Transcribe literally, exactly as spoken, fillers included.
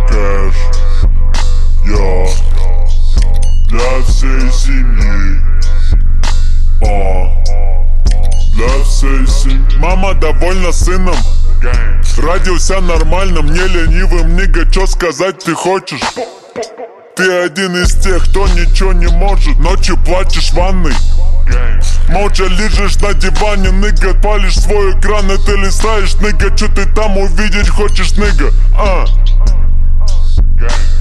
кэш. Я для всей семьи. О, для всей семьи. Мама довольна сыном. Родился нормально, мне ленивым, нига, чё сказать ты хочешь? Ты один из тех, кто ничего не может. Ночью плачешь в ванной, молча лежишь на диване, нига. Палишь свой экран и ты листаешь, нига. Чё ты там увидеть хочешь, нига? А